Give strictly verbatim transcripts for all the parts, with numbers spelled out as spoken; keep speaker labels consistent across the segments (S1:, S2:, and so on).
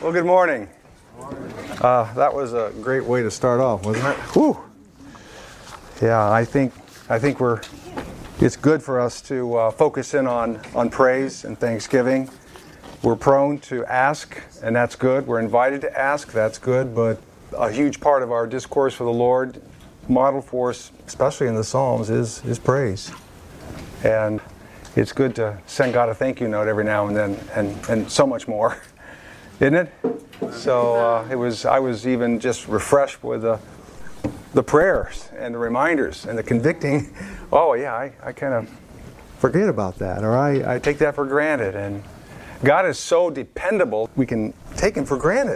S1: Well, good morning. Uh, that was a great way to start off, wasn't it? Whew. Yeah, I think I think we're. It's good for us to uh, focus in on on praise and thanksgiving. We're prone to ask, and that's good. We're invited to ask, that's good. But a huge part of our discourse for the Lord, modeled for us, especially in the Psalms, is is praise. And it's good to send God a thank you note every now and then, and, and so much more, isn't it? So uh, it was. I was even just refreshed with the the prayers and the reminders and the convicting. Oh yeah, I, I kind of forget about that, or I, I take that for granted. And God is so dependable, we can take Him for granted.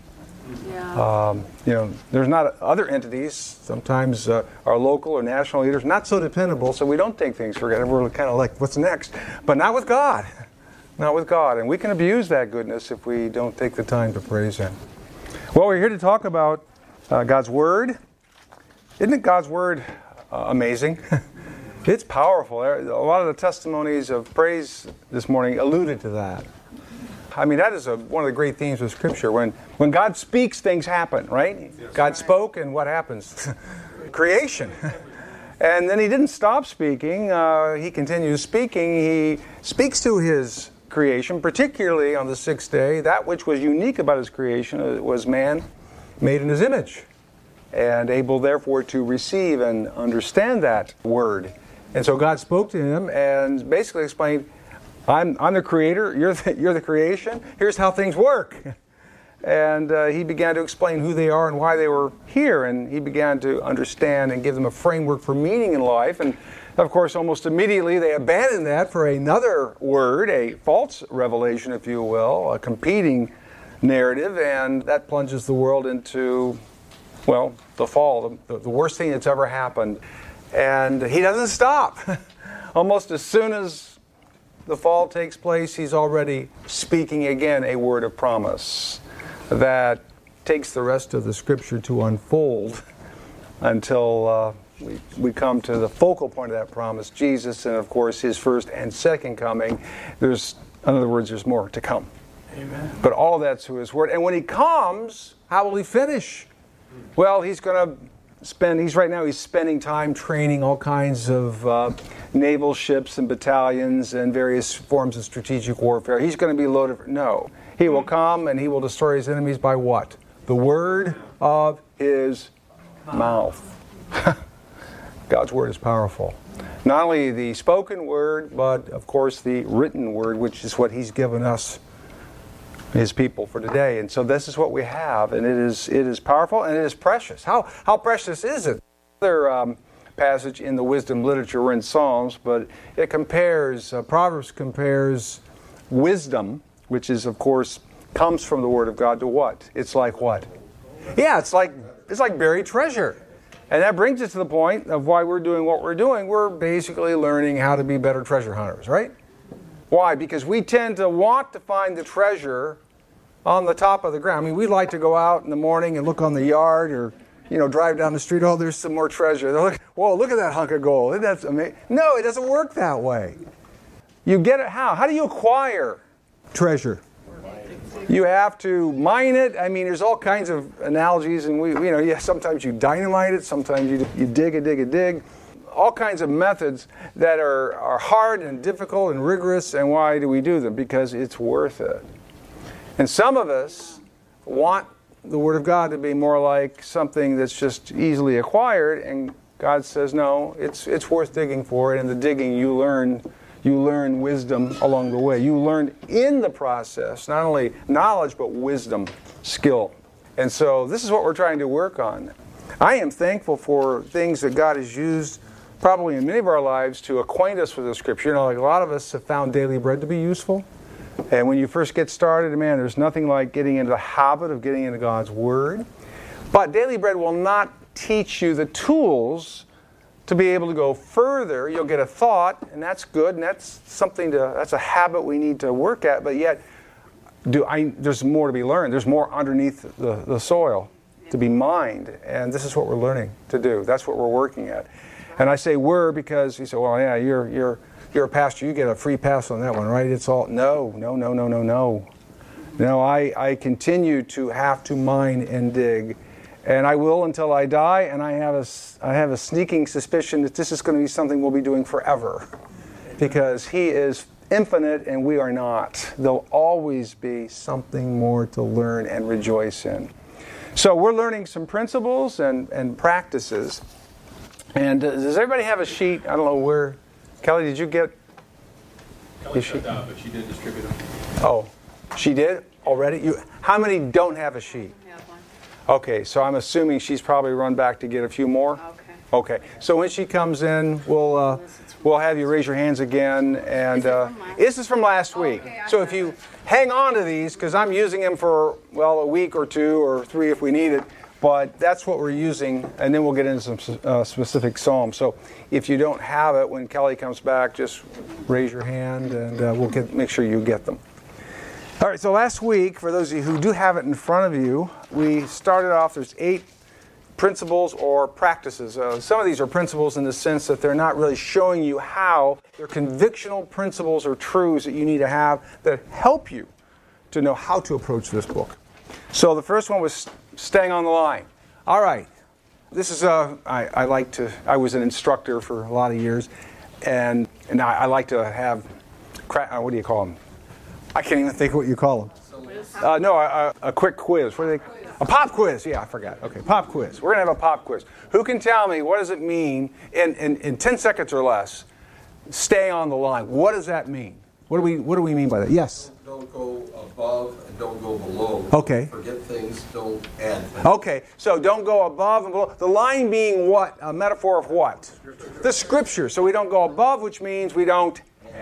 S1: Yeah. Um, you know, there's not other entities. Sometimes uh, our local or national leaders not so dependable, so we don't take things for granted. We're kind of like, what's next? But not with God. Not with God. And we can abuse that goodness if we don't take the time to praise Him. Well, we're here to talk about uh, God's Word. Isn't it God's Word uh, amazing? It's powerful. A lot of the testimonies of praise this morning alluded to that. I mean, that is a, one of the great themes of Scripture. When when God speaks, things happen, right? Yes. God spoke, and what happens? Creation. And then He didn't stop speaking. Uh, he continues speaking. He speaks to His creation, particularly on the sixth day. That which was unique about His creation was man made in His image, and able, therefore, to receive and understand that word. And so God spoke to him and basically explained, I'm, I'm the creator, you're the, you're the creation, here's how things work. And uh, he began to explain who they are and why they were here, and he began to understand and give them a framework for meaning in life. And of course, almost immediately they abandoned that for another word, a false revelation, if you will, a competing narrative, and that plunges the world into, well, the fall, the, the worst thing that's ever happened. And he doesn't stop. Almost as soon as the fall takes place, he's already speaking again a word of promise that takes the rest of the Scripture to unfold until uh, we, we come to the focal point of that promise, Jesus, and of course His first and second coming. There's, in other words, there's more to come. Amen. But all of that's through His Word. And when He comes, how will He finish? Well, He's going to spend, he's right now, he's spending time training all kinds of uh, naval ships and battalions and various forms of strategic warfare. He's going to be loaded for, no. He will come and He will destroy His enemies by what? The word of His mouth. God's Word is powerful. Not only the spoken word, but of course the written word, which is what He's given us, His people, for today. And so this is what we have, and it is it is powerful and it is precious. How how precious is it? Another um, passage in the wisdom literature, we're in Psalms, but it compares, uh, Proverbs compares wisdom, which is of course comes from the Word of God, to what? It's like what? Yeah, it's like it's like buried treasure. And that brings us to the point of why we're doing what we're doing. We're basically learning how to be better treasure hunters, right? Why? Because we tend to want to find the treasure on the top of the ground. I mean, we like to go out in the morning and look on the yard, or, you know, drive down the street. Oh, there's some more treasure. They're like, whoa, look at that hunk of gold. That's amazing. No, it doesn't work that way. You get it how? How do you acquire treasure? You have to mine it. I mean, there's all kinds of analogies, and we, you know, yeah, sometimes you dynamite it, sometimes you you dig and dig and dig. All kinds of methods that are, are hard and difficult and rigorous. And why do we do them? Because it's worth it. And some of us want the Word of God to be more like something that's just easily acquired, and God says, no, it's it's worth digging for it. And the digging, you learn you learn wisdom along the way. You learn in the process not only knowledge, but wisdom, skill. And so this is what we're trying to work on. I am thankful for things that God has used probably in many of our lives to acquaint us with the Scripture. You know, like a lot of us have found daily bread to be useful. And when you first get started, man, there's nothing like getting into the habit of getting into God's Word. But daily bread will not teach you the tools to be able to go further. You'll get a thought, and that's good, and that's something to, that's a habit we need to work at. But yet, do I, there's more to be learned. There's more underneath the, the soil to be mined. And this is what we're learning to do. That's what we're working at. And I say we're because you say, well, yeah, you're you're you're a pastor, you get a free pass on that one, right? It's all no, no, no, no, no, no. You know, I, I continue to have to mine and dig, and I will until I die, and I have a, I have a sneaking suspicion that this is going to be something we'll be doing forever, because He is infinite and we are not. There'll always be something more to learn and rejoice in. So we're learning some principles and, and practices. And uh, does everybody have a sheet? I don't know where. Kelly, did you get
S2: Kelly shut out, but she did distribute them.
S1: Oh, she did already? You, how many don't have a sheet?
S3: I have one.
S1: Okay, so I'm assuming she's probably run back to get a few more?
S3: Okay.
S1: Okay, so when she comes in, we'll uh, we'll have you raise your hands again. And uh, this is from last week.
S3: Okay, I
S1: So if
S3: got
S1: you
S3: it.
S1: hang on to these, because I'm using them for, well, a week or two or three if we need it, but that's what we're using, and then we'll get into some uh, specific psalms. So if you don't have it, when Kelly comes back, just raise your hand, and uh, we'll get, make sure you get them. All right, so last week, for those of you who do have it in front of you, we started off, there's eight principles or practices. Uh, some of these are principles in the sense that they're not really showing you how. They're convictional principles or truths that you need to have that help you to know how to approach this book. So the first one was staying on the line. All right. This is a, I, I like to, I was an instructor for a lot of years, and and I, I like to have, cra- uh, what do you call them? I can't even think of what you call them. Uh, no, a, a, a quick quiz. What do they? A pop quiz. Yeah, I forgot. Okay, pop quiz. We're going to have a pop quiz. Who can tell me what does it mean in, in, in ten seconds or less, stay on the line? What does that mean? What do we What do we mean by that? Yes?
S4: Don't go above and don't go below.
S1: Okay.
S4: Forget things, don't add things.
S1: Okay, so don't go above and below. The line being what? A metaphor of what? The Scripture. So we don't go above, which means we don't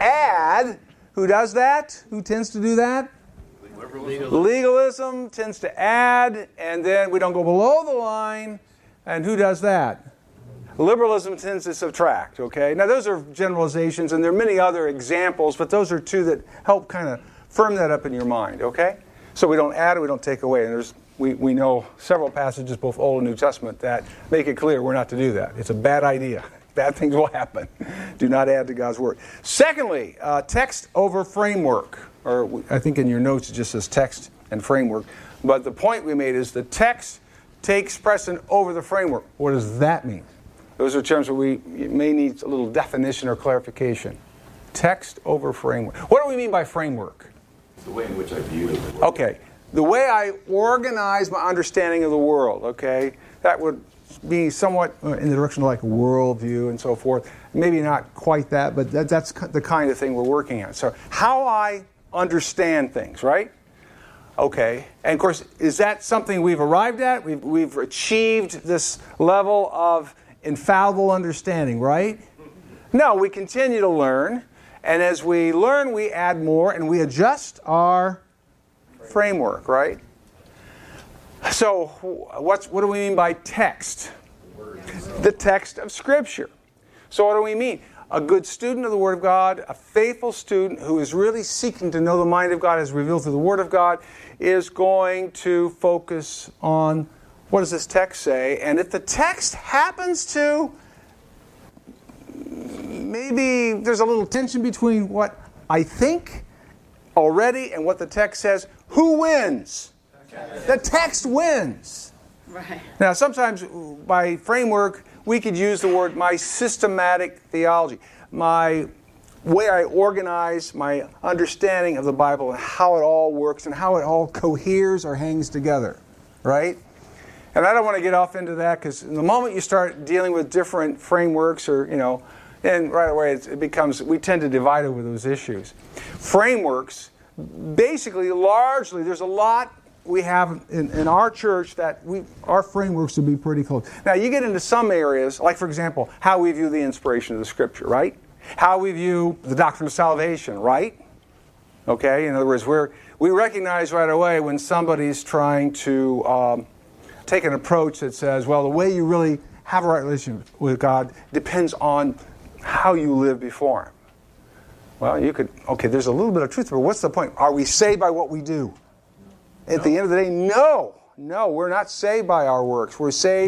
S1: add. Who does that? Who tends to do that? Legalism. Legalism tends to add, and then we don't go below the line. And who does that? Liberalism tends to subtract, okay? Now, those are generalizations, and there are many other examples, but those are two that help kind of firm that up in your mind, okay? So we don't add and we don't take away. And there's we, we know several passages, both Old and New Testament, that make it clear we're not to do that. It's a bad idea. Bad things will happen. Do not add to God's Word. Secondly, uh, text over framework. Or I think in your notes it just says text and framework. But the point we made is the text takes precedent over the framework. What does that mean? Those are terms where we may need a little definition or clarification. Text over framework. What do we mean by framework?
S4: It's the way in which I view it.
S1: Okay. The way I organize my understanding of the world, okay? That would be somewhat in the direction of like worldview and so forth. Maybe not quite that, but that, that's the kind of thing we're working at. So how I understand things, right? Okay. And of course, is that something we've arrived at? We've, we've achieved this level of infallible understanding, right? No, we continue to learn. And as we learn, we add more and we adjust our framework, right? So what's, what do we mean by text? The text of Scripture. So what do we mean? A good student of the Word of God, a faithful student who is really seeking to know the mind of God as revealed through the Word of God, is going to focus on what does this text say? And if the text happens to, maybe there's a little tension between what I think already and what the text says, who wins? The text wins.
S3: Right.
S1: Now, sometimes by framework, we could use the word my systematic theology, my way I organize my understanding of the Bible and how it all works and how it all coheres or hangs together, right? And I don't want to get off into that because the moment you start dealing with different frameworks or, you know, and right away it becomes, we tend to divide over those issues. Frameworks, basically, largely, there's a lot we have in, in our church that we our frameworks would be pretty close. Now, you get into some areas, like, for example, how we view the inspiration of the Scripture, right? How we view the doctrine of salvation, right? Okay, in other words, we're, we recognize right away when somebody's trying to um, take an approach that says, well, the way you really have a right relationship with God depends on how you live before Him. Well, you could, okay, there's a little bit of truth, but what's the point? Are we saved by what we do? At the end of the day, no. No, we're not saved by our works. We're saved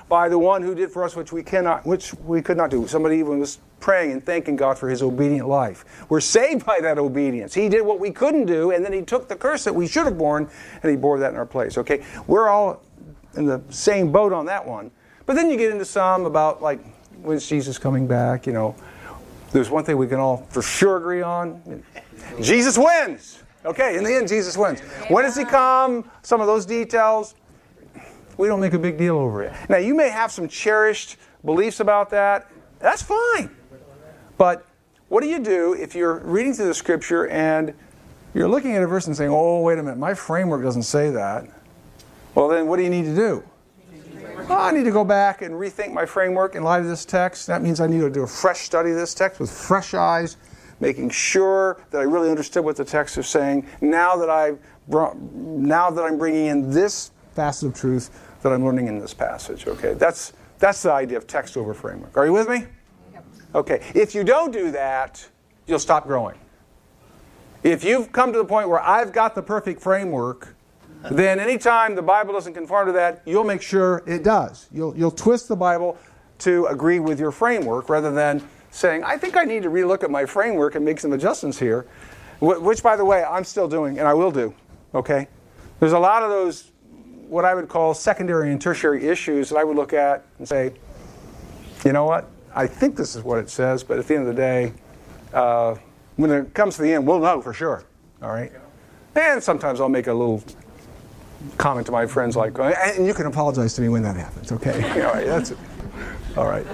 S1: by the one who did for us which we cannot, which we could not do. Somebody even was praying and thanking God for his obedient life. We're saved by that obedience. He did what we couldn't do, and then he took the curse that we should have borne, and he bore that in our place. Okay, we're all in the same boat on that one. But then you get into some about, like, when's Jesus coming back? You know, there's one thing we can all for sure agree on. Jesus wins. Okay, in the end, Jesus wins. When does he come? Some of those details, we don't make a big deal over it. Now, you may have some cherished beliefs about that. That's fine. But what do you do if you're reading through the Scripture and you're looking at a verse and saying, oh, wait a minute, my framework doesn't say that. Well, then what do you need to do? Oh, I need to go back and rethink my framework in light of this text. That means I need to do a fresh study of this text with fresh eyes, making sure that I really understood what the text is saying. Now that I've brought, now that I'm bringing in this facet of truth that I'm learning in this passage. Okay, that's that's the idea of text over framework. Are you with me? Yep. Okay. If you don't do that, you'll stop growing. If you've come to the point where I've got the perfect framework, then anytime the Bible doesn't conform to that, you'll make sure it does. You'll you'll twist the Bible to agree with your framework rather than saying, I think I need to relook at my framework and make some adjustments here, which, by the way, I'm still doing, and I will do. Okay? There's a lot of those, what I would call secondary and tertiary issues that I would look at and say, you know what? I think this is what it says, but at the end of the day, uh, when it comes to the end, we'll know for sure. All right? And sometimes I'll make a little comment to my friends like, and you can apologize to me when that happens, okay? All right, that's it. All right.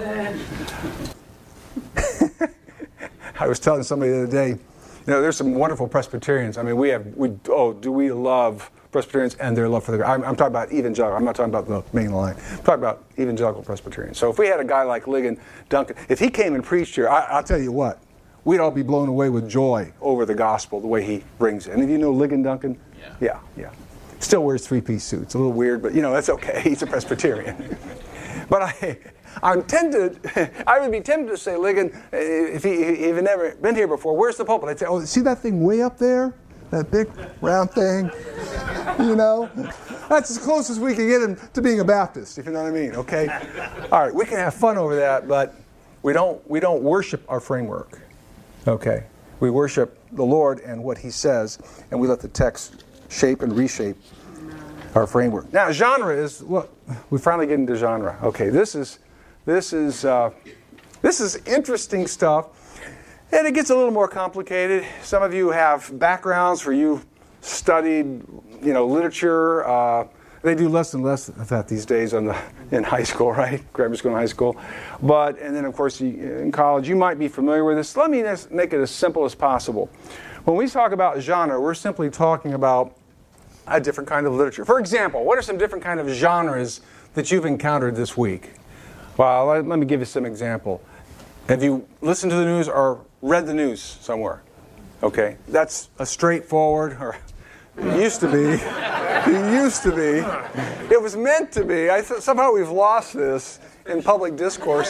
S1: I was telling somebody the other day, you know, there's some wonderful Presbyterians. I mean, we have, we oh, do we love Presbyterians and their love for the, I'm, I'm talking about evangelical. I'm not talking about the main line. I'm talking about evangelical Presbyterians. So if we had a guy like Ligon Duncan, if he came and preached here, I, I'll tell you what, we'd all be blown away with joy over the gospel, the way he brings it. Any of you know Ligon Duncan?
S2: Yeah.
S1: Yeah, yeah. Still wears three-piece suits. A little weird, but, you know, that's okay. He's a Presbyterian. But I, I'm tempted, I would be tempted to say, Ligon, if he, if he had never been here before, where's the pulpit? I'd say, oh, see that thing way up there? That big round thing? You know? That's as close as we can get him to being a Baptist, if you know what I mean, okay? All right, we can have fun over that, but we don't, we don't worship our framework, okay? We worship the Lord and what he says, and we let the text shape and reshape our framework. Now, genre is what we finally get into genre. Okay, this is this is uh, this is interesting stuff, and it gets a little more complicated. Some of you have backgrounds where you studied, you know, literature. Uh, they do less and less of that these days on the in high school, right? Grammar school and high school. But and then of course you, in college, you might be familiar with this. Let me just make it as simple as possible. When we talk about genre, we're simply talking about a different kind of literature. For example, what are some different kind of genres that you've encountered this week? Well, let, let me give you some example. Have you listened to the news or read the news somewhere? Okay, that's a straightforward, or it used to be. It used to be. It was meant to be. I th- somehow we've lost this in public discourse.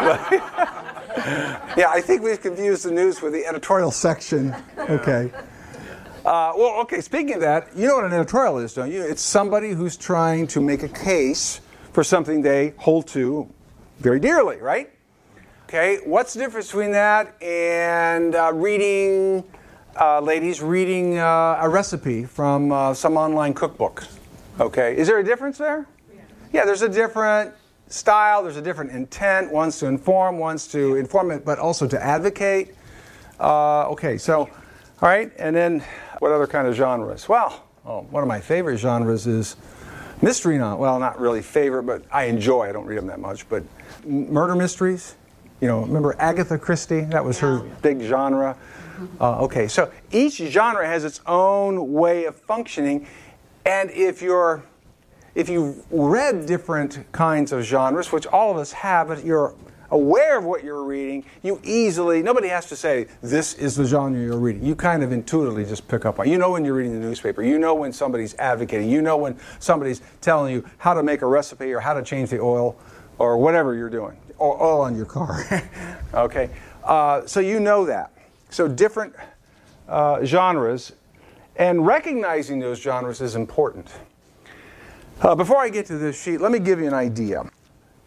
S1: Yeah, I think we've confused the news with the editorial section. Okay. Uh, well, okay, speaking of that, you know what an editorial is, don't you? It's somebody who's trying to make a case for something they hold to very dearly, right? Okay, what's the difference between that and uh, reading, uh, ladies, reading uh, a recipe from uh, some online cookbook? Okay, is there a difference there? Yeah. Yeah, there's a different style, there's a different intent. One's to inform, one's to inform it, but also to advocate. Uh, okay, so, all right, and then what other kind of genres? Well, oh, one of my favorite genres is mystery novel. Well, not really favorite, but I enjoy. I don't read them that much, but murder mysteries. You know, remember Agatha Christie? That was her big genre. Uh, okay, so each genre has its own way of functioning, and if you're if you've read different kinds of genres, which all of us have, but you're aware of what you're reading, you easily, nobody has to say, this is the genre you're reading. You kind of intuitively just pick up on it. You know when you're reading the newspaper. You know when somebody's advocating. You know when somebody's telling you how to make a recipe or how to change the oil or whatever you're doing. Or oil on your car. Okay? Uh, so you know that. So different uh, genres, and recognizing those genres is important. Uh, before I get to this sheet, let me give you an idea.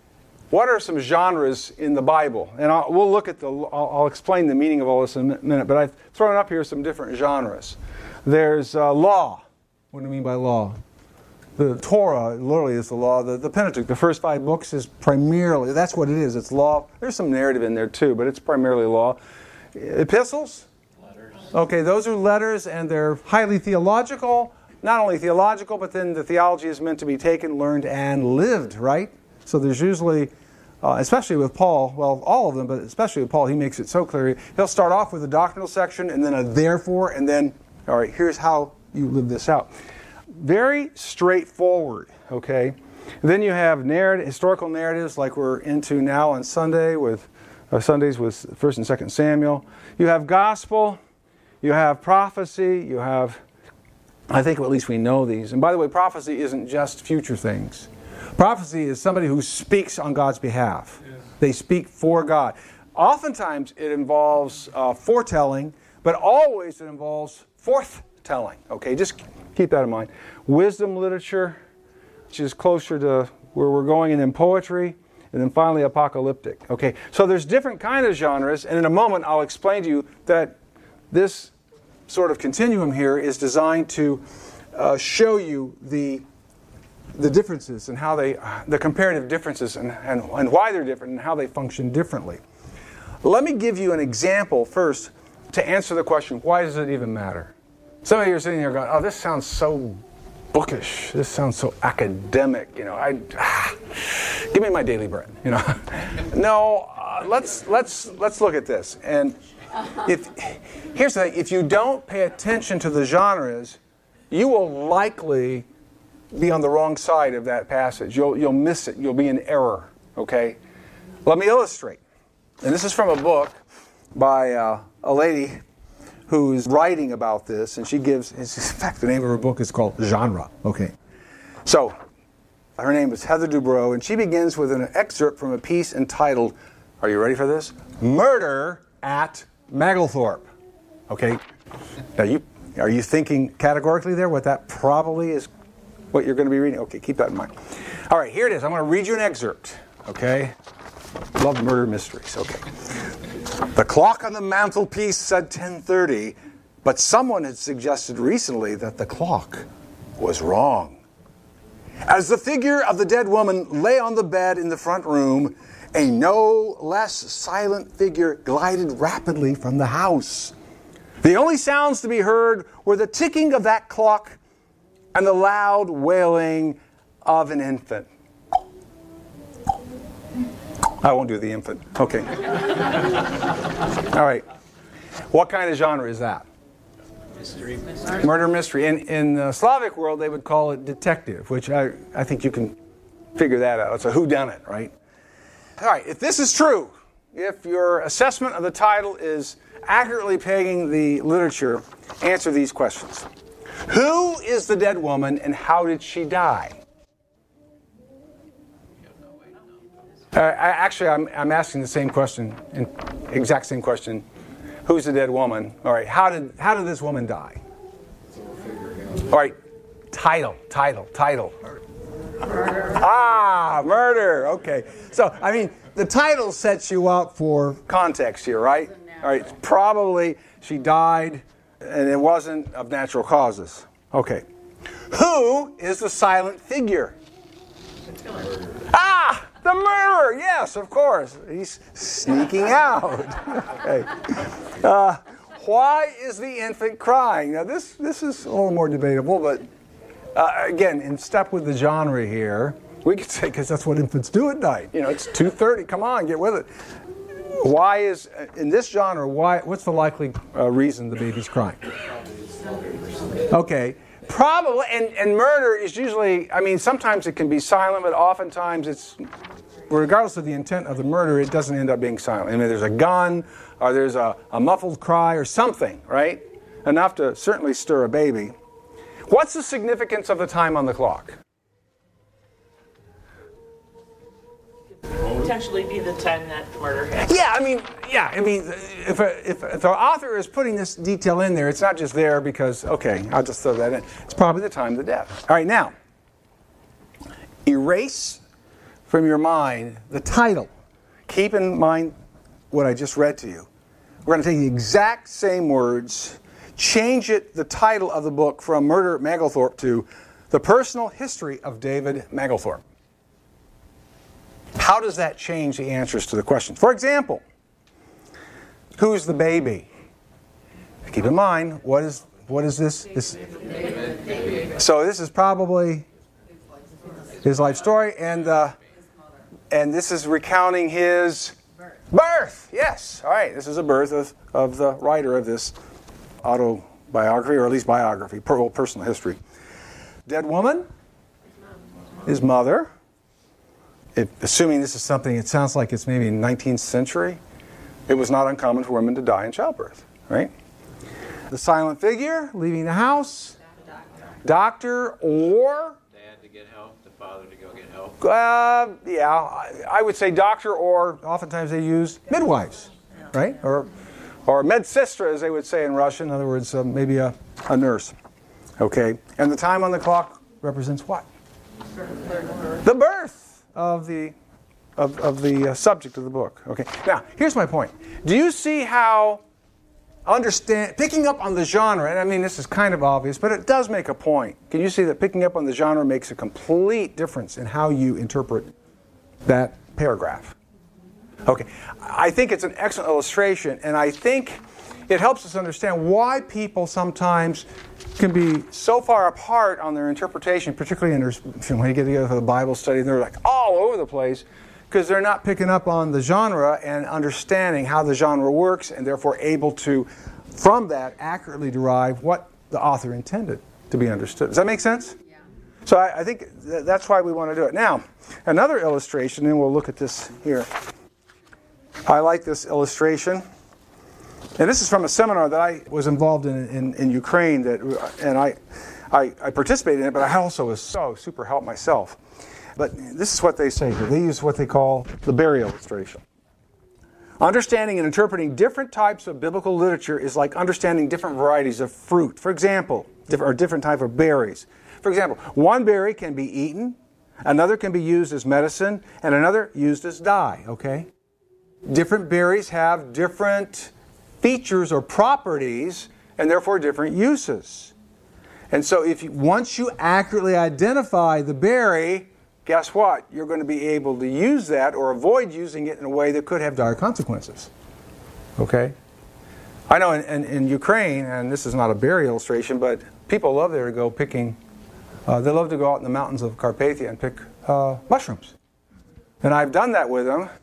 S1: what are some genres in the Bible? And I'll, we'll look at the, I'll, I'll explain the meaning of all this in a minute, but I've thrown up here some different genres. There's uh, law. What do I mean by law? The Torah literally is the law. The, the Pentateuch, the first five books, is primarily, that's what it is. It's law. There's some narrative in there too, but it's primarily law. Epistles? Letters. Okay, those are letters, and they're highly theological. Not only theological, but then the theology is meant to be taken, learned, and lived, right? So there's usually, uh, especially with Paul, well, all of them, but especially with Paul, he makes it so clear. He'll start off with a doctrinal section, and then a therefore, and then, all right, here's how you live this out. Very straightforward, okay? And then you have narrative, historical narratives like we're into now on Sunday with uh, Sundays with First and Second Samuel. You have gospel, you have prophecy, you have, I think at least we know these. And by the way, prophecy isn't just future things. Prophecy is somebody who speaks on God's behalf. Yes. They speak for God. Oftentimes it involves uh, foretelling, but always it involves forthtelling. Okay, just keep that in mind. Wisdom literature, which is closer to where we're going, and then poetry, and then finally apocalyptic. Okay, so there's different kind of genres, and in a moment I'll explain to you that this sort of continuum here is designed to uh, show you the the differences and how they, the comparative differences and, and, and why they're different and how they function differently. Let me give you an example first to answer the question, why does it even matter? Some of you are sitting here going, oh, this sounds so bookish. This sounds so academic. You know, I ah, give me my daily bread. You know, no. Uh, let's let's let's look at this. And if here's the thing: if you don't pay attention to the genres, you will likely be on the wrong side of that passage. You'll you'll miss it. You'll be in error. Okay. Let me illustrate. And this is from a book by uh, a lady who's writing about this, and she gives, in fact, the name of her book is called Genre. Okay. So, her name is Heather Dubrow, and she begins with an excerpt from a piece entitled, are you ready for this? Murder at Maglethorpe. Okay. Now, you are you thinking categorically there what that probably is what you're going to be reading? Okay, keep that in mind. All right, here it is. I'm going to read you an excerpt. Okay. Love murder mysteries. Okay. The clock on the mantelpiece said ten thirty, but someone had suggested recently that the clock was wrong. As the figure of the dead woman lay on the bed in the front room, a no less silent figure glided rapidly from the house. The only sounds to be heard were the ticking of that clock and the loud wailing of an infant. I won't do the infant. Okay. All right. What kind of genre is that?
S2: Mystery.
S1: Murder mystery. In, in the Slavic world, they would call it detective, which I, I think you can figure that out. It's a whodunit, right? All right. If this is true, if your assessment of the title is accurately pegging the literature, answer these questions. Who is the dead woman and how did she die? Uh, I, actually, I'm, I'm asking the same question, in, exact same question. Who's the dead woman? All right, how did how did this woman die? All right, title, title, title. Murder. Ah, murder. Okay. So, I mean, the title sets you up for context here, right? All right, probably she died, and it wasn't of natural causes. Okay. Who is the silent figure? Ah! The murderer, yes, of course. He's sneaking out. Okay. Uh, why is the infant crying? Now, this, this is a little more debatable, but uh, again, in step with the genre here, we could say because that's what infants do at night. You know, it's two thirty. Come on, get with it. Why is, in this genre, why? What's the likely uh, reason the baby's crying? Okay. Probably, and, and murder is usually, I mean, sometimes it can be silent, but oftentimes it's, regardless of the intent of the murder, it doesn't end up being silent. I mean, there's a gun, or there's a, a muffled cry, or something, right? Enough to certainly stir a baby. What's the significance of the time on the clock?
S3: Potentially be the time that the murder happened.
S1: Yeah, I mean, yeah, I mean, if, a, if, if the author is putting this detail in there, it's not just there because, okay, I'll just throw that in. It's probably the time of the death. All right, now, erase from your mind the title. Keep in mind what I just read to you. We're going to take the exact same words, change it, the title of the book from Murder at Mapplethorpe to The Personal History of David Mapplethorpe. How does that change the answers to the questions? For example, who's the baby? Keep in mind, what is what is this? this so this is probably his life story, and uh, and this is recounting his birth. Yes, all right. This is a birth of, of the writer of this autobiography, or at least biography, personal history. Dead woman, his mother. If, assuming this is something, it sounds like it's maybe nineteenth century. It was not uncommon for women to die in childbirth, right? The silent figure leaving the house. Doctor or...
S2: Dad to get help, the father to go get help.
S1: Uh, yeah, I, I would say doctor, or oftentimes they use midwives, right? Or or medsestra, as they would say in Russian. In other words, uh, maybe a, a nurse. Okay, and the time on the clock represents what? The birth of the of, of the uh, subject of the book. Okay, now here's my point. Do you see how understand picking up on the genre, and I mean this is kind of obvious, but it does make a point. Can you see that picking up on the genre makes a complete difference in how you interpret that paragraph? Okay, I think it's an excellent illustration, and I think it helps us understand why people sometimes can be so far apart on their interpretation, particularly in their, when you get together for the Bible study, and they're like all over the place, because they're not picking up on the genre and understanding how the genre works, and therefore able to, from that, accurately derive what the author intended to be understood. Does that make sense? Yeah. So I, I think th- that's why we want to do it. Now, another illustration, and we'll look at this here. I like this illustration. And this is from a seminar that I was involved in in, in Ukraine, that, and I, I I participated in it, but I also was so super helped myself. But this is what they say here. They use what they call the berry illustration. Understanding and interpreting different types of biblical literature is like understanding different varieties of fruit. For example, or different type of berries. For example, one berry can be eaten, another can be used as medicine, and another used as dye, okay? Different berries have different features or properties, and therefore different uses. And so if you, once you accurately identify the berry, guess what? You're going to be able to use that or avoid using it in a way that could have dire consequences. Okay? I know in, in, in Ukraine, and this is not a berry illustration, but people love there to go picking, uh, they love to go out in the mountains of Carpathia and pick uh, mushrooms. And I've done that with them.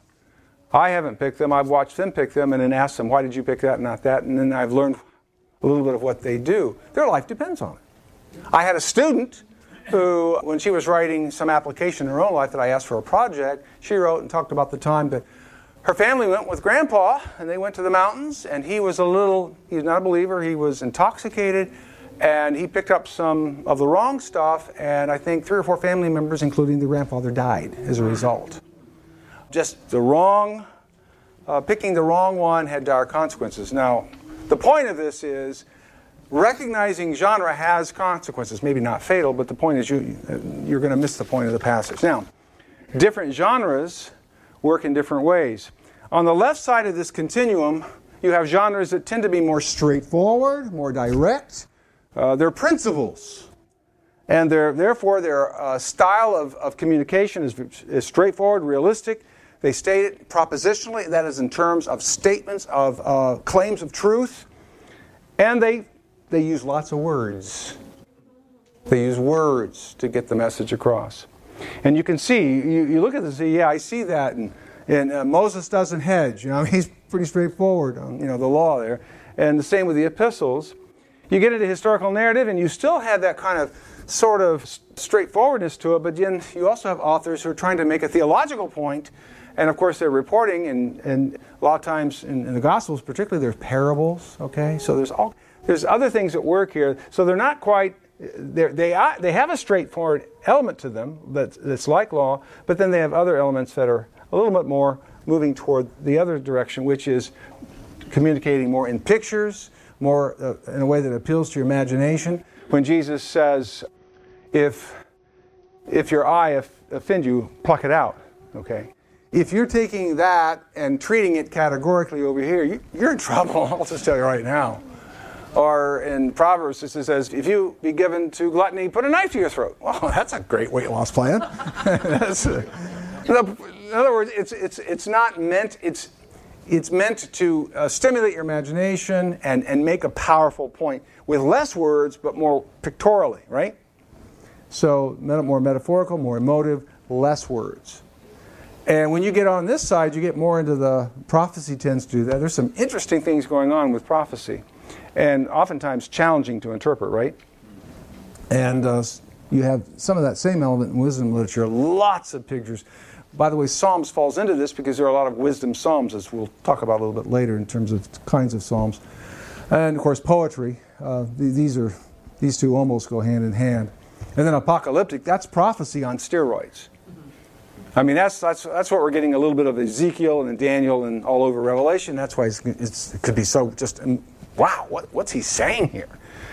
S1: I haven't picked them. I've watched them pick them and then asked them, why did you pick that and not that? And then I've learned a little bit of what they do. Their life depends on it. I had a student who, when she was writing some application in her own life that I asked for a project, she wrote and talked about the time that her family went with Grandpa, and they went to the mountains, and he was a little, he's not a believer, he was intoxicated, and he picked up some of the wrong stuff, and I think three or four family members, including the grandfather, died as a result. Just the wrong, uh, picking the wrong one had dire consequences. Now, the point of this is recognizing genre has consequences, maybe not fatal, but the point is you, you're going to miss the point of the passage. Now, different genres work in different ways. On the left side of this continuum, you have genres that tend to be more straightforward, more direct. Uh, they're principles. And they're, therefore, their uh, style of, of communication is, is straightforward, realistic. They state it propositionally, that is in terms of statements of uh, claims of truth. And they they use lots of words. They use words to get the message across. And you can see, you, you look at this and say, yeah, I see that. And, and uh, Moses doesn't hedge. You know, he's pretty straightforward on, you know, the law there. And the same with the epistles. You get into historical narrative, and you still have that kind of sort of straightforwardness to it, but then you also have authors who are trying to make a theological point, and of course they're reporting, and, and a lot of times in, in the Gospels particularly, there's parables, okay? So there's all there's other things at work here, so they're not quite, they're, they are, they have a straightforward element to them that's, that's like law, but then they have other elements that are a little bit more moving toward the other direction, which is communicating more in pictures, more uh, in a way that appeals to your imagination. When Jesus says, if if your eye offend you, pluck it out. Okay? If you're taking that and treating it categorically over here, you, you're in trouble, I'll just tell you right now. Or in Proverbs, it says, if you be given to gluttony, put a knife to your throat. Well, that's a great weight loss plan. That's a, in other words, it's it's it's not meant, it's it's meant to uh, stimulate your imagination and, and make a powerful point with less words, but more pictorially, right? So more metaphorical, more emotive, less words. And when you get on this side, you get more into the prophecy tends to do that. There's some interesting things going on with prophecy, and oftentimes challenging to interpret, right? And uh, you have some of that same element in wisdom literature, lots of pictures. By the way, Psalms falls into this because there are a lot of wisdom psalms, as we'll talk about a little bit later in terms of kinds of psalms. And of course, poetry. Uh, these are these two almost go hand in hand. And then apocalyptic, that's prophecy on steroids. I mean, that's that's that's what we're getting a little bit of Ezekiel and Daniel and all over Revelation. That's why it's, it's, it could be so just, wow, what, what's he saying here?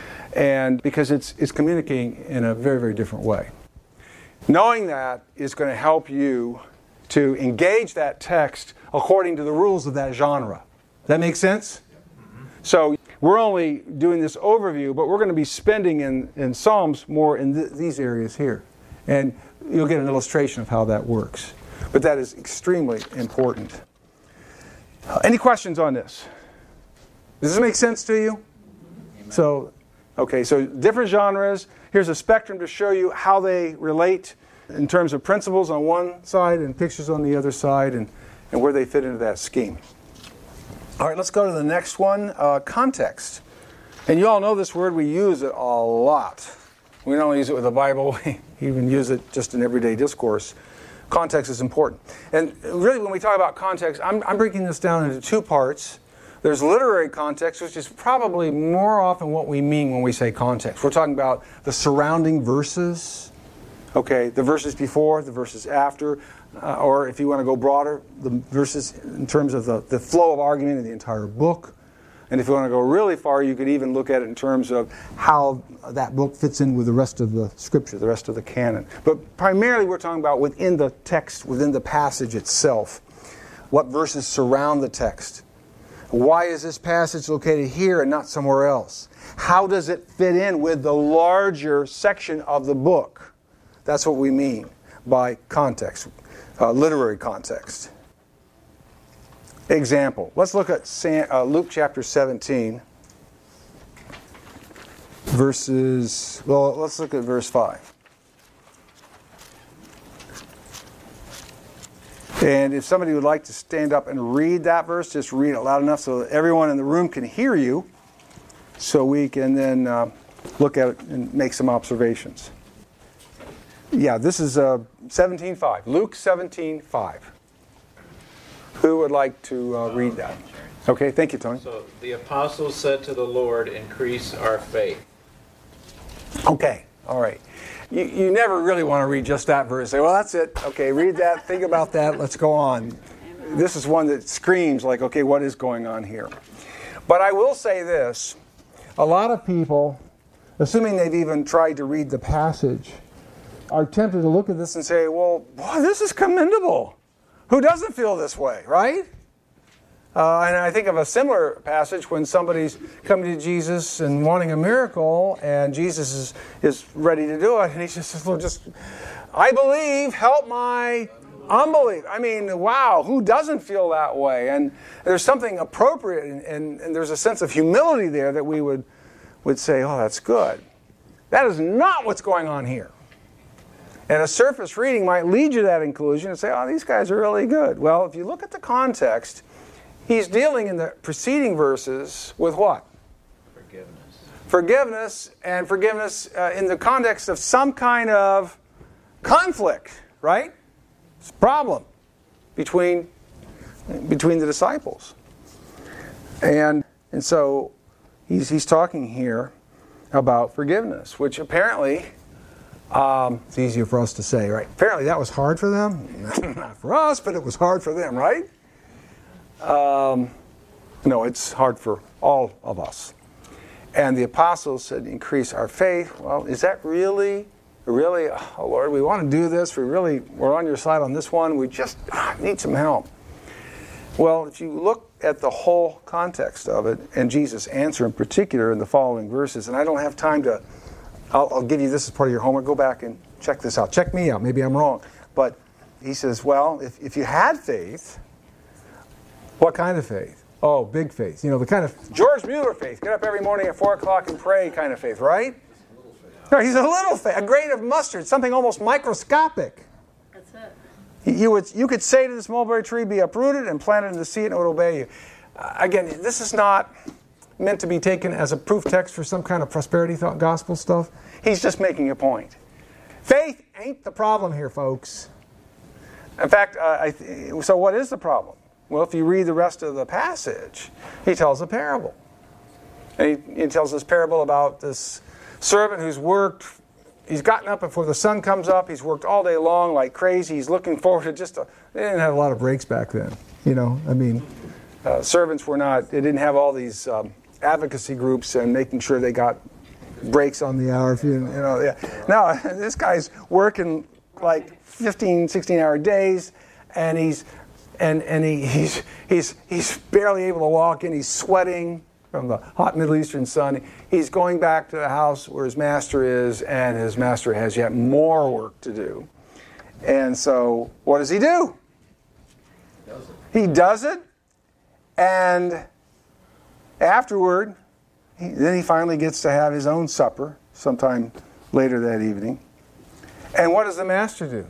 S1: And because it's it's communicating in a very, very different way. Knowing that is going to help you to engage that text according to the rules of that genre. Does that make sense? So we're only doing this overview, but we're going to be spending in, in Psalms more in th- these areas here. And you'll get an illustration of how that works. But that is extremely important. Uh, any questions on this? Does this make sense to you? Amen. So, okay, so different genres. Here's a spectrum to show you how they relate in terms of principles on one side and pictures on the other side, and, and where they fit into that scheme. All right, let's go to the next one, uh, context. And you all know this word, we use it a lot. We don't only use it with the Bible, we even use it just in everyday discourse. Context is important. And really when we talk about context, I'm, I'm breaking this down into two parts. There's literary context, which is probably more often what we mean when we say context. We're talking about the surrounding verses, okay, the verses before, the verses after, uh, or if you want to go broader, the verses in terms of the, the flow of argument in the entire book. And if you want to go really far, you could even look at it in terms of how that book fits in with the rest of the scripture, the rest of the canon. But primarily we're talking about within the text, within the passage itself. What verses surround the text? Why is this passage located here and not somewhere else? How does it fit in with the larger section of the book? That's what we mean by context, uh, literary context. Example. Let's look at San, uh, Luke chapter seventeen, verses, well, let's look at verse five. And if somebody would like to stand up and read that verse, just read it loud enough so that everyone in the room can hear you, so we can then uh, look at it and make some observations. Yeah, this is uh, seventeen five. Luke seventeen five. Who would like to uh, read that? Okay, thank you, Tony.
S2: So the apostles said to the Lord, increase our faith.
S1: Okay, all right. You, you never really want to read just that verse. Say, well, that's it. Okay, read that. Think about that. Let's go on. This is one that screams like, okay, what is going on here? But I will say this. A lot of people, assuming they've even tried to read the passage, are tempted to look at this and say, well, boy, this is commendable. Who doesn't feel this way, right? Uh, and I think of a similar passage when somebody's coming to Jesus and wanting a miracle, and Jesus is, is ready to do it, and he just says, Lord, just, I believe, help my unbelief. I mean, wow, who doesn't feel that way? And there's something appropriate, and, and, and there's a sense of humility there that we would, would say, oh, that's good. That is not what's going on here. And a surface reading might lead you to that conclusion and say, oh, these guys are really good. Well, if you look at the context, he's dealing in the preceding verses with what?
S2: Forgiveness.
S1: Forgiveness, and forgiveness uh, in the context of some kind of conflict, right? It's a problem between, between the disciples. And, and so he's, he's talking here about forgiveness, which apparently... Um, it's easier for us to say, right? Apparently that was hard for them. Not for us, but it was hard for them, right? Um, no, it's hard for all of us. And the apostles said, increase our faith. Well, is that really really, oh Lord, we want to do this. We really, we're on your side on this one. We just ah, need some help. Well, if you look at the whole context of it, and Jesus' answer in particular in the following verses, and I don't have time to, I'll, I'll give you this as part of your homework. Go back and check this out. Check me out. Maybe I'm wrong. But he says, well, if, if you had faith, what kind of faith? Oh, big faith. You know, the kind of George Mueller faith. Get up every morning at four o'clock and pray kind of faith, right? No, he's a little faith. A grain of mustard. Something almost microscopic.
S3: That's it.
S1: You would, you could say to this mulberry tree, be uprooted and planted in the sea, and it would obey you. Uh, again, this is not meant to be taken as a proof text for some kind of prosperity thought gospel stuff. He's just making a point. Faith ain't the problem here, folks. In fact, uh, I th- so what is the problem? Well, if you read the rest of the passage, he tells a parable. And he, he tells this parable about this servant who's worked. He's gotten up before the sun comes up. He's worked all day long like crazy. He's looking forward to just a... They didn't have a lot of breaks back then. You know, I mean, uh, servants were not... They didn't have all these um, advocacy groups and making sure they got breaks on the hour. If you, you know, yeah. No, this guy's working like fifteen, sixteen hour days, and he's and and he, he's he's he's barely able to walk in. He's sweating from the hot Middle Eastern sun. He's going back to the house where his master is, and his master has yet more work to do. And so, what does he do?
S4: He does it.
S1: He does it, and afterward, he, then he finally gets to have his own supper sometime later that evening. And what does the master do?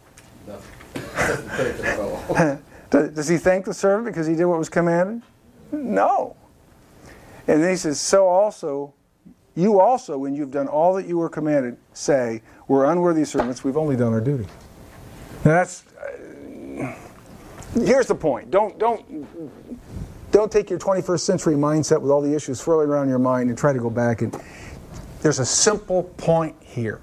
S4: Nothing.
S1: Does he thank the servant because he did what was commanded? No. And then he says, so also, you also, when you've done all that you were commanded, say, we're unworthy servants, we've only done our duty. Now that's, uh, here's the point. Don't, don't, don't take your twenty-first century mindset with all the issues swirling around your mind and try to go back. And there's a simple point here.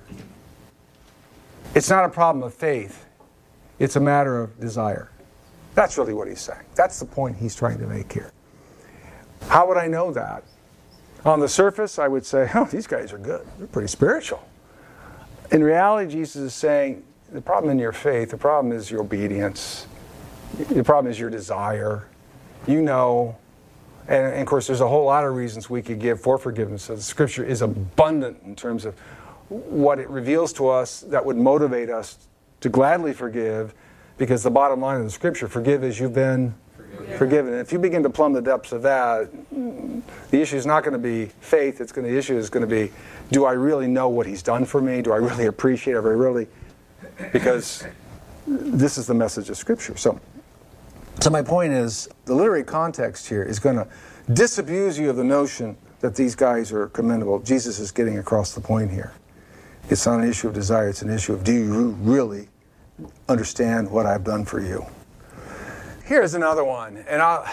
S1: It's not a problem of faith. It's a matter of desire. That's really what he's saying. That's the point he's trying to make here. How would I know that? On the surface, I would say, oh, these guys are good. They're pretty spiritual. In reality, Jesus is saying, the problem in your faith, the problem is your obedience. The problem is your desire. You know. And, and of course, there's a whole lot of reasons we could give for forgiveness. So the Scripture is abundant in terms of what it reveals to us that would motivate us to gladly forgive, because the bottom line of the Scripture, forgive as you've been forgiven. forgiven. And if you begin to plumb the depths of that, the issue is not going to be faith. It's going to, the issue is going to be, do I really know what he's done for me? Do I really appreciate it? Do I really? Because this is the message of Scripture. So, so my point is, the literary context here is going to disabuse you of the notion that these guys are commendable. Jesus is getting across the point here. It's not an issue of desire. It's an issue of, do you really understand what I've done for you? Here's another one, and I'll.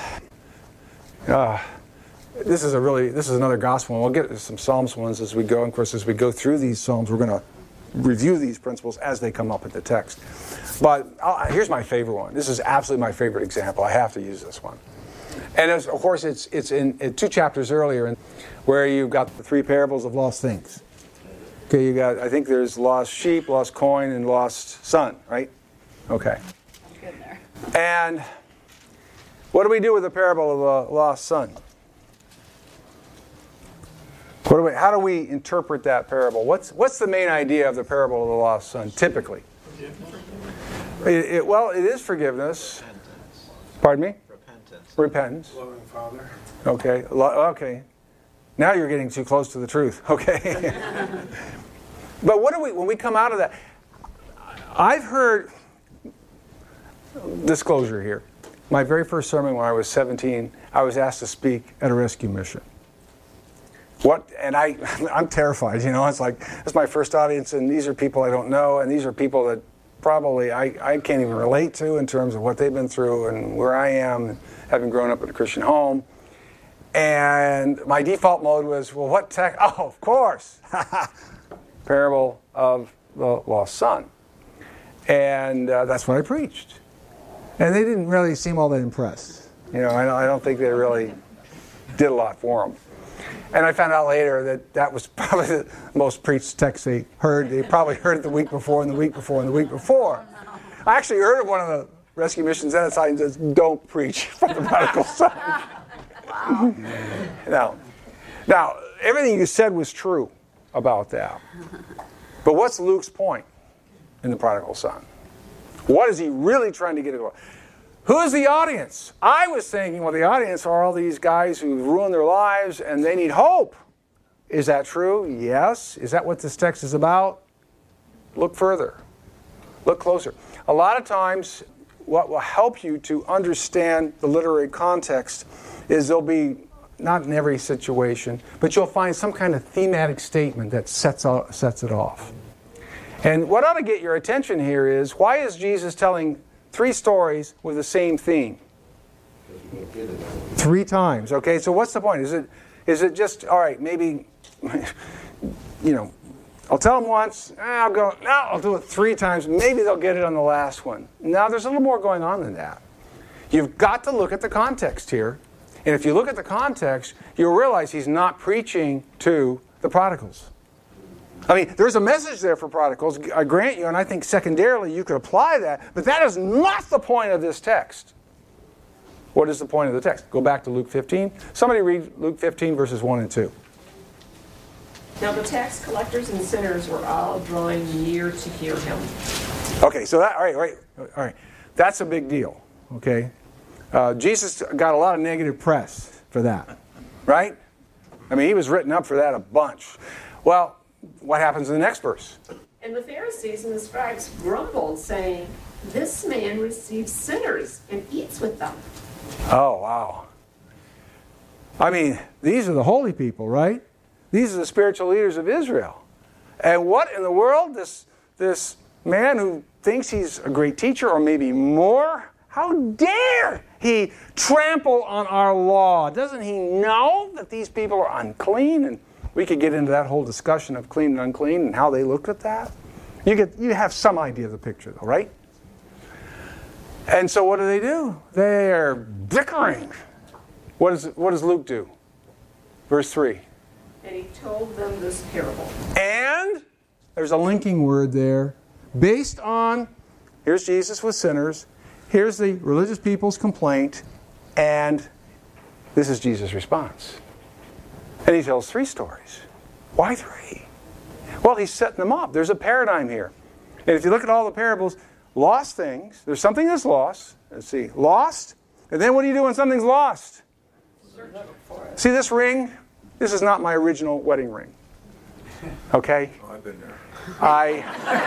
S1: Uh, this is a really this is another gospel one. We'll get to some Psalms ones as we go. And of course, as we go through these Psalms, we're going to review these principles as they come up in the text. But I'll, here's my favorite one. This is absolutely my favorite example. I have to use this one. And as, of course, it's it's in, in two chapters earlier, in, where you've got the three parables of lost things. Okay, you got, I think there's lost sheep, lost coin, and lost son, right? Okay.
S3: Good there.
S1: And what do we do with the parable of the lost son? What do we, how do we interpret that parable? What's what's the main idea of the parable of the lost son, typically? It, it, well, it is forgiveness.
S2: Repentance.
S1: Pardon me?
S2: Repentance.
S1: Repentance.
S2: Loving Father.
S1: Okay. Lo- okay. Now you're getting too close to the truth. Okay. But what do we, when we come out of that, I've heard, disclosure here, my very first sermon when I was seventeen, I was asked to speak at a rescue mission. What, and I, I'm terrified, you know, it's like, it's my first audience, and these are people I don't know, and these are people that probably I, I can't even relate to in terms of what they've been through and where I am, having grown up in a Christian home. And my default mode was, well, what tech? Oh, of course. Parable of the lost son. And uh, that's what I preached. And they didn't really seem all that impressed. You know, I don't, I don't think they really did a lot for them. And I found out later that that was probably the most preached text they heard. They probably heard it the week before and the week before and the week before. I actually heard of one of the rescue missions and it says, don't preach from the prodigal son. Wow. Now, now, everything you said was true about that. But what's Luke's point in the prodigal son? What is he really trying to get across? Who is the audience? I was thinking, well, the audience are all these guys who ruined their lives and they need hope. Is that true? Yes. Is that what this text is about? Look further. Look closer. A lot of times, what will help you to understand the literary context is there'll be, not in every situation, but you'll find some kind of thematic statement that sets, out, sets it off. And what ought to get your attention here is, why is Jesus telling three stories with the same theme? Three times. Okay, so what's the point? Is it is it just, all right, maybe, you know, I'll tell them once, I'll go, no, I'll do it three times, maybe they'll get it on the last one. Now, there's a little more going on than that. You've got to look at the context here. And if you look at the context, you'll realize he's not preaching to the prodigals. I mean, there's a message there for prodigals, I grant you, and I think secondarily you could apply that, but that is not the point of this text. What is the point of the text? Go back to Luke fifteen. Somebody read Luke fifteen, verses one and two.
S3: Now the tax collectors and sinners were all drawing near to hear him.
S1: Okay, so that, all right, all right, all right. That's a big deal, okay? Uh, Jesus got a lot of negative press for that, right? I mean, he was written up for that a bunch. Well, what happens in the next verse?
S3: And the Pharisees and the scribes grumbled, saying, "This man receives sinners and eats with them."
S1: Oh, wow. I mean, these are the holy people, right? These are the spiritual leaders of Israel. And what in the world? This, this man who thinks he's a great teacher, or maybe more, how dare he trample on our law? Doesn't he know that these people are unclean? And we could get into that whole discussion of clean and unclean and how they looked at that. You get, you have some idea of the picture, though, right? And so what do they do? They are bickering. What, is, what does Luke do? Verse three.
S3: And he told them this parable.
S1: And there's a linking word there. Based on, here's Jesus with sinners, here's the religious people's complaint, and this is Jesus' response. And he tells three stories. Why three? Well, he's setting them up. There's a paradigm here. And if you look at all the parables, lost things, there's something that's lost. Let's see, lost. And then what do you do when something's lost? See this ring? This is not my original wedding ring. Okay?
S4: Oh, I've been there.
S1: I.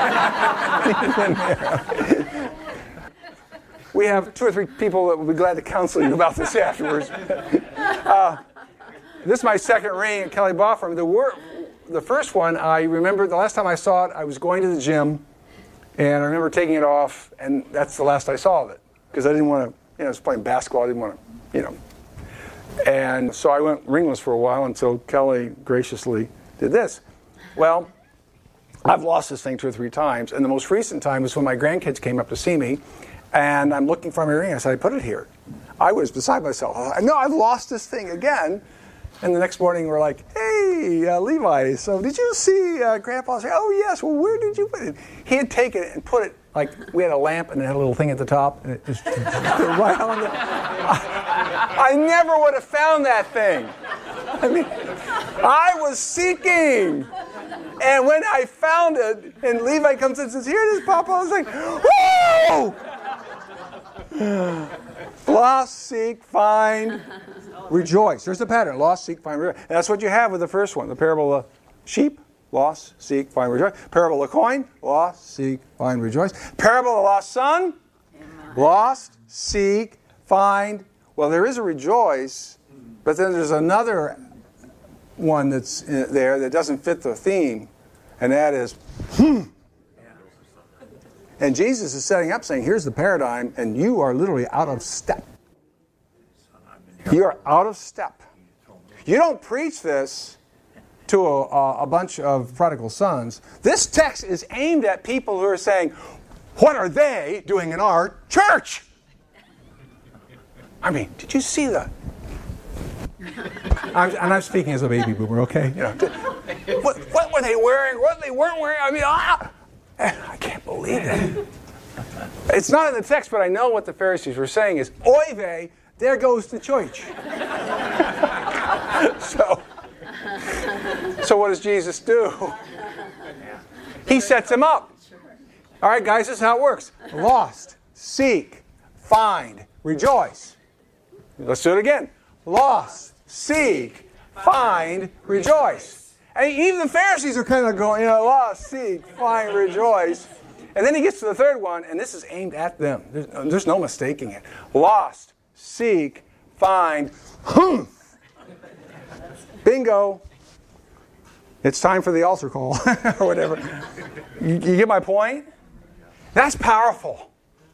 S1: We have two or three people that will be glad to counsel you about this afterwards. Uh, this is my second ring at Kelly bought for me. The, wor- the first one, I remember the last time I saw it, I was going to the gym, and I remember taking it off, and that's the last I saw of it. Because I didn't want to, you know, I was playing basketball, I didn't want to, you know. And so I went ringless for a while until Kelly graciously did this. Well, I've lost this thing two or three times, and the most recent time was when my grandkids came up to see me, and I'm looking for my ring. I said, I put it here. I was beside myself. I no, I've lost this thing again. And the next morning we're like, hey, uh, Levi, so did you see uh, Grandpa say, oh yes, well where did you put it? He had taken it and put it, like we had a lamp and it had a little thing at the top, and it just right on the... I, I never would have found that thing. I mean, I was seeking. And when I found it, and Levi comes in and says, here it is, Papa, I was like, whoa! Lost, seek, find, rejoice. There's the pattern. Lost, seek, find, rejoice. And that's what you have with the first one. The parable of sheep, lost, seek, find, rejoice. Parable of coin, lost, seek, find, rejoice. Parable of the lost son, lost, seek, find. Well, there is a rejoice, but then there's another one that's there that doesn't fit the theme, and that is, hmm. And Jesus is setting up saying, here's the paradigm, and you are literally out of step. You are out of step. You don't preach this to a, a bunch of prodigal sons. This text is aimed at people who are saying, what are they doing in our church? I mean, did you see the I'm, and I'm speaking as a baby boomer, okay? You know, what, what were they wearing? What they weren't wearing? I mean, ah! I can't believe it. It's not in the text, but I know what the Pharisees were saying is, oy vey, there goes the church. so, so what does Jesus do? He sets him up. All right, guys, this is how it works. Lost, seek, find, rejoice. Let's do it again. Lost, seek, find, rejoice. And even the Pharisees are kind of going, you know, lost, seek, find, rejoice. And then he gets to the third one, and this is aimed at them. There's, there's no mistaking it. Lost, seek, find, hmm. Bingo. It's time for the altar call, or whatever. You, you get my point? That's powerful.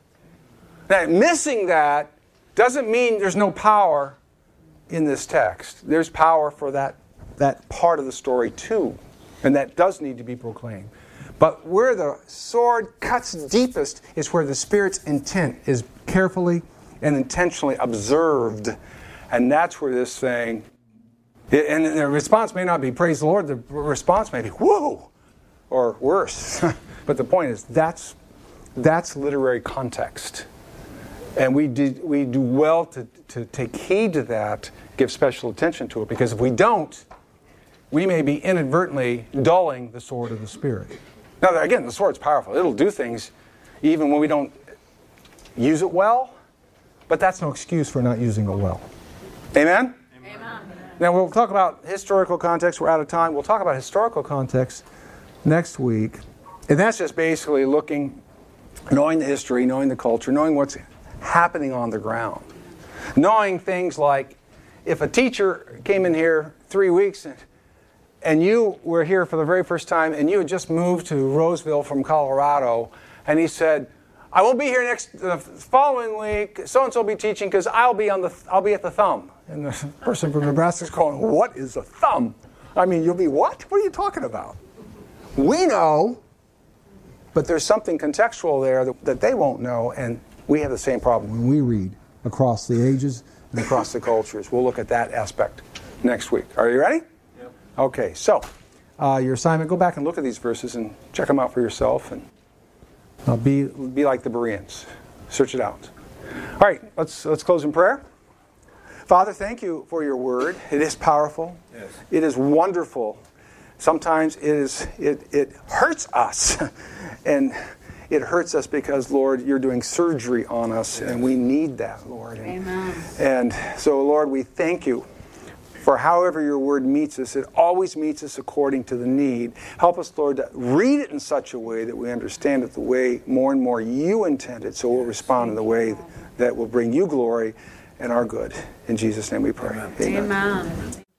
S1: Now, missing that doesn't mean there's no power in this text. There's power for that, that part of the story too, and that does need to be proclaimed. But where the sword cuts deepest is where the Spirit's intent is carefully and intentionally observed. And that's where this thing, and the response may not be praise the Lord, the response may be whoa, or worse. But the point is, that's that's literary context. And we do, we do well to, to take heed to that, give special attention to it, because if we don't, we may be inadvertently dulling the sword of the Spirit. Now, again, the sword's powerful. It'll do things even when we don't use it well, but that's no excuse for not using it well. Amen? Amen. Now, we'll talk about historical context. We're out of time. We'll talk about historical context next week. And that's just basically looking, knowing the history, knowing the culture, knowing what's happening on the ground. Knowing things like if a teacher came in here three weeks and and you were here for the very first time, and you had just moved to Roseville from Colorado, and he said, "I won't be here next the following week. So and so will be teaching because I'll be on the I'll be at the Thumb." And the person from Nebraska is going, "What is a thumb? I mean, you'll be what? What are you talking about?" We know, but there's something contextual there that, that they won't know, and we have the same problem when we read across the ages and across the cultures. We'll look at that aspect next week. Are you ready? Okay, so uh, your assignment, go back and look at these verses and check them out for yourself, and uh, be be like the Bereans. Search it out. All right, let's let's close in prayer. Father, thank you for your word. It is powerful. Yes. It is wonderful. Sometimes it is it it hurts us, and it hurts us because, Lord, you're doing surgery on us, yes. And we need that, Lord. And,
S3: Amen.
S1: And so, Lord, we thank you for however your word meets us. It always meets us according to the need. Help us, Lord, to read it in such a way that we understand it the way more and more you intended, so we'll respond in the way that will bring you glory and our good. In Jesus' name we pray. Amen.
S3: Amen.